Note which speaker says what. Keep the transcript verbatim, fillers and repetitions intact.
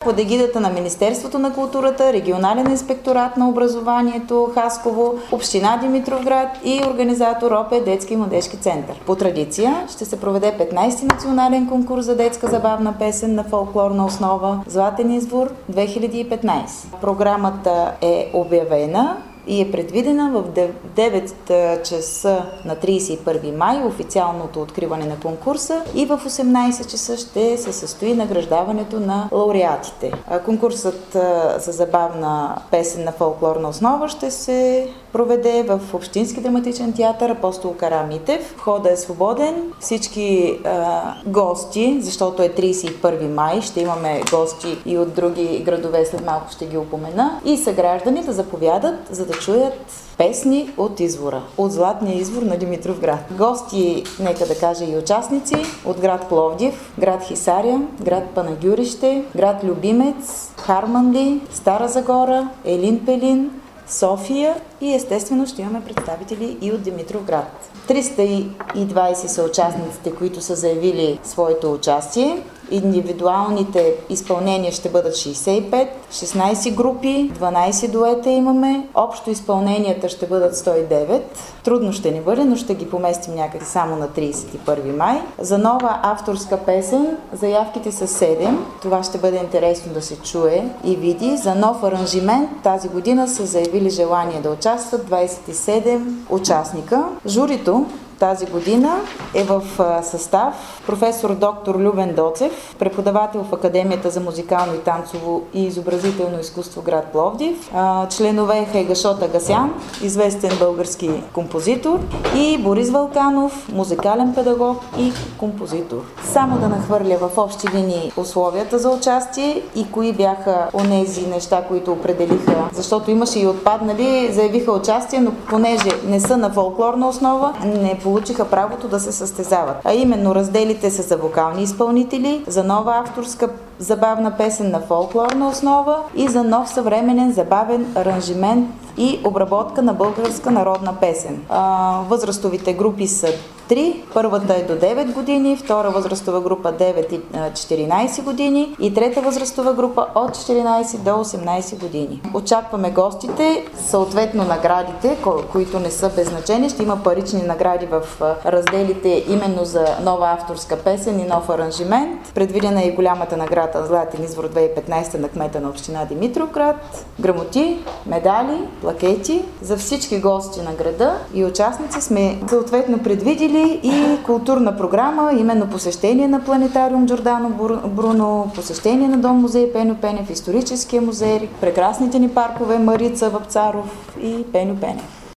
Speaker 1: Под егидата на Министерството на културата, Регионален инспекторат на образованието Хасково, Община Димитровград и организатор ОПЕ Детски и младежки център. По традиция ще се проведе петнайсети национален конкурс за детска забавна песен на фолклорна основа Златен извор две хиляди и петнайсета. Програмата е обявена и е предвидена в девет часа на трийсет и първи май, официалното откриване на конкурса, и в осемнайсет часа ще се състои награждаването на лауреатите. Конкурсът за забавна песен на фолклорна основа ще се проведе в Общински драматичен театър Апостол Карамитев. Входът е свободен. Всички а, гости, защото е трийсет и първи май, ще имаме гости и от други градове, след малко ще ги упомена, и съграждани да заповядат, за да чуят песни от извора, от Златния извор на Димитровград. Гости, нека да кажа и участници, от град Пловдив, град Хисаря, град Панагюрище, град Любимец, Харманли, Стара Загора, Елин Пелин, София и естествено ще имаме представители и от Димитровград. триста и двайсет са участниците, които са заявили своето участие. Индивидуалните изпълнения ще бъдат шейсет и пет, шестнайсет групи, дванайсет дуета имаме. Общо изпълненията ще бъдат сто и девет. Трудно ще ни бъде, но ще ги поместим някъде само на трийсет и първи май. За нова авторска песен заявките са седем. Това ще бъде интересно да се чуе и види. За нов аранжимент тази година са заявили желание да участват двайсет и седем участника. Журито тази година е в състав професор доктор Любен Доцев, преподавател в Академията за музикално и танцово и изобразително изкуство град Пловдив, членове Хайгашот Агасян, известен български композитор, и Борис Вълканов, музикален педагог и композитор. Само да нахвърля в общи линии условията за участие и кои бяха онези неща, които определиха, защото имаше и отпаднали, заявиха участие, но понеже не са на фолклорна основа, не получиха правото да се състезават. А именно разделите са за вокални изпълнители, за нова авторска забавна песен на фолклорна основа и за нов съвременен забавен аранжимент и обработка на българска народна песен. А, възрастовите групи са три. Първата е до девет години, втора възрастова група девет и четиринайсет години и трета възрастова група от четиринайсет до осемнайсет години. Очакваме гостите, съответно наградите, които не са без значение. Ще има парични награди в разделите именно за нова авторска песен и нов аранжимент. Предвидена е и голямата награда Златен извор две хиляди и петнайсета на кмета на община Димитровград, грамоти, медали, плакети. За всички гости на града и участници сме съответно предвидили и културна програма, именно посещение на планетариум Джордано Бруно, посещение на дом музей Пеньо Пенев, историческия музей, прекрасните ни паркове Марица, Вапцаров и Пеньо Пенев.